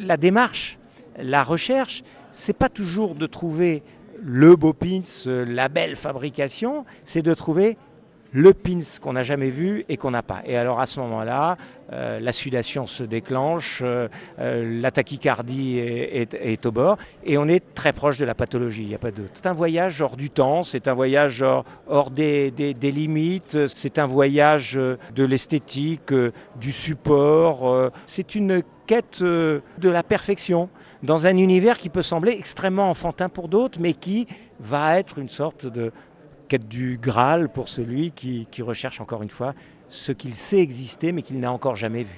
la démarche, la recherche, c'est pas toujours de trouver le beau pins, la belle fabrication, c'est de trouver le pins qu'on n'a jamais vu et qu'on n'a pas. Et alors à ce moment-là, la sudation se déclenche, la tachycardie est au bord et on est très proche de la pathologie, il n'y a pas de doute. C'est un voyage hors du temps, c'est un voyage hors des limites, c'est un voyage de l'esthétique, du support, c'est une quête de la perfection dans un univers qui peut sembler extrêmement enfantin pour d'autres, mais qui va être une sorte de quête du Graal pour celui qui recherche encore une fois ce qu'il sait exister mais qu'il n'a encore jamais vu.